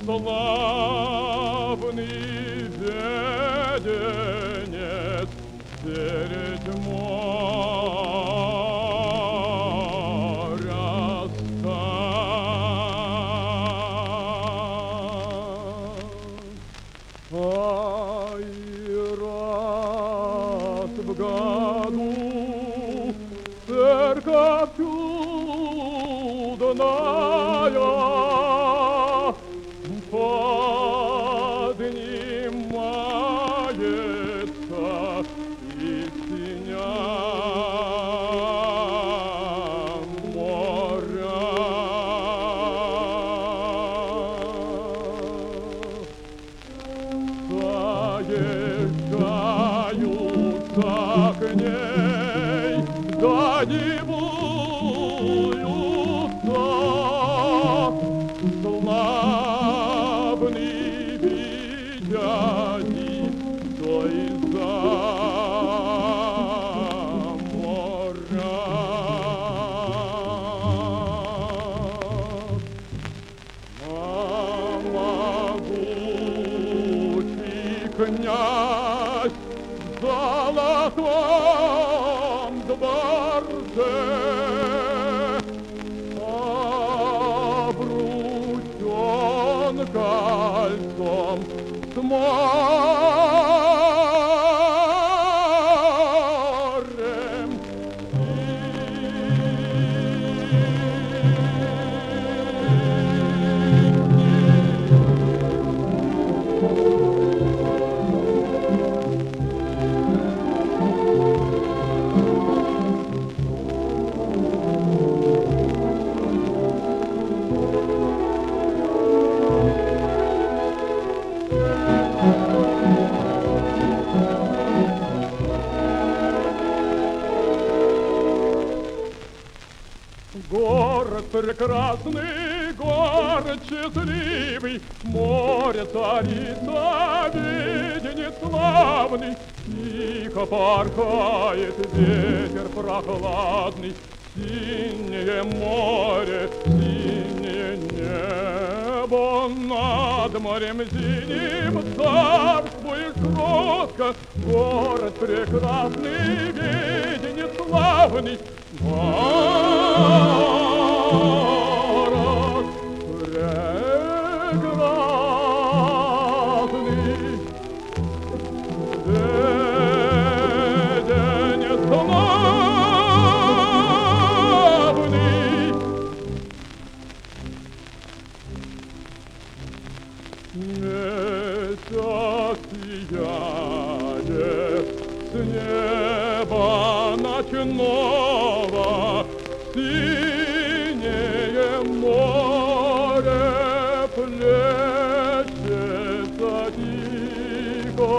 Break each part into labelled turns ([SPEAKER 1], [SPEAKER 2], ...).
[SPEAKER 1] славный веденец перед моря стал. Ай, раз в году церковь чудная поднимается из синя моря. Заезжаются к ней, да не буются славный видяни, то из-за моря. Могучий князь в золотом дворце обручен кольцом с морем. Город прекрасный, город счастливый, море царица, виденец славный. Тихо порхает ветер прохладный, синее море, синее небо. Над морем синим царствует кротко, город прекрасный, виденец славный. Город прекрасный, веденец славный. Месяц сияет с неба ночного, синее море плещется тихо,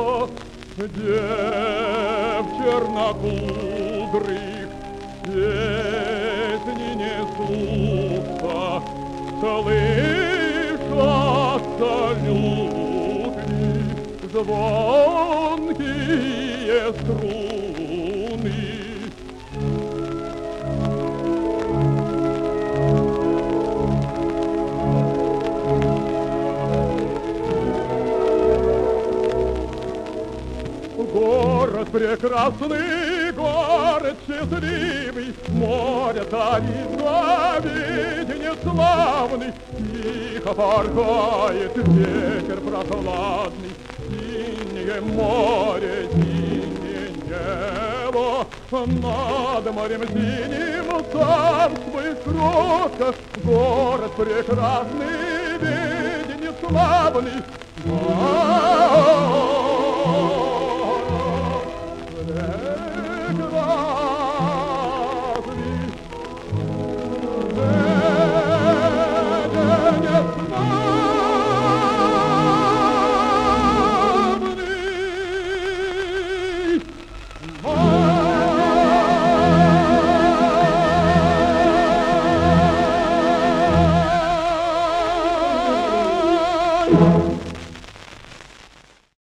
[SPEAKER 1] дев чернокудрых песни несутся, слышатся лютни, звонкие струны. Город прекрасный, город счастливый, море царица, виденец славный. Тихо порхает ветер прохладный, синее море, синее небо. Над морем синим царствует кротко, город прекрасный, виденец славный.
[SPEAKER 2] Thank you.